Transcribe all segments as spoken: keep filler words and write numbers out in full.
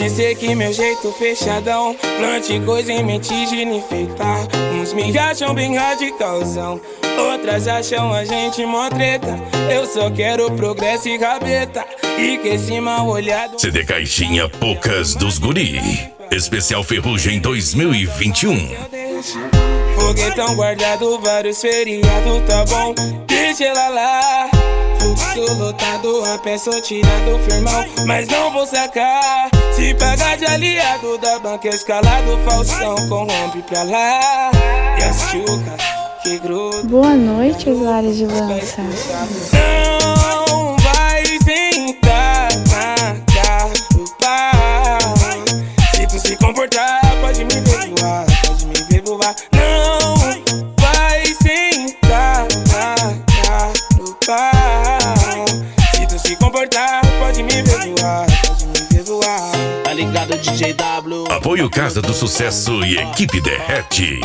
Pode ser que meu jeito fechadão plante coisa em mente de enfeitar. Uns me acham bem radicalzão, outras acham a gente mó treta. Eu só quero progresso e rabeta, e que esse mal olhado. C D Caixinha Poucas dos Guri, especial Ferrugem dois mil e vinte e um. Foguetão guardado, vários feriados, tá bom, deixa ela lá. Fluxo lotado, a peça tirado, firmão, mas não vou sacar. Se pagar de aliado da banca escalado, Faustão corrompe pra lá. E as chucas que grudam. Boa noite, usuário de lança. Não vai sentar na cara do pau. Se tu se comportar, pode me ver voar, pode me ver voar. Não vai sentar na cara do pau. Se tu se comportar, pode me ver voar, pode me ver voar. Tá ligado, D J W? Apoio Casa do Sucesso e Equipe Derrete.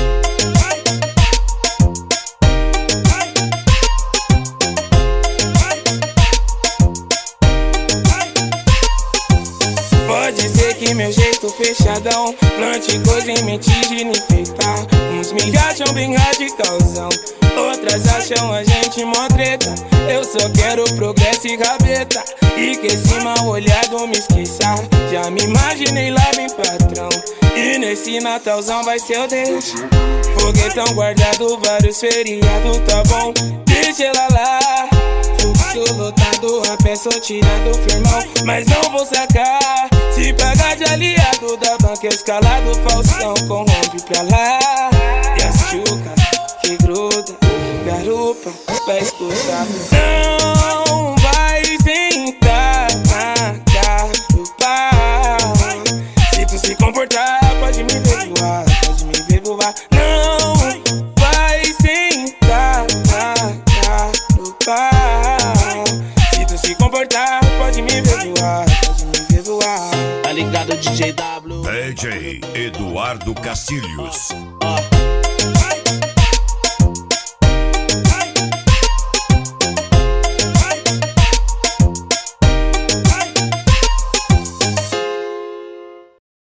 Pode ser que meu jeito fechadão plante coisa em mente de enfeitar. Uns me acham bem radicalzão, outras acham a gente mó treta. Eu só quero progresso e rabeta, e que esse mal olhado me esqueça. Já me imaginei lá bem patrão, e nesse Natalzão vai ser o deixo. Foguetão guardado, vários feriados, tá bom, deixa ela lá. Fluxo lotado, a peça tirado, firmão, mas não vou sacar. Se pagar de aliado da banca escalado, Faustão corrompe pra lá. E as chucas que grudam, garupa, vai escutar. Não vai sentar na cara do pau. Se tu se comportar, pode me ver voar, pode me ver voar. Não vai sentar na cara do pau. Se tu se comportar, pode me ver voar, pode me ver voar. Tá ligado, D J W? D J Eduardo Castilhos. Ó.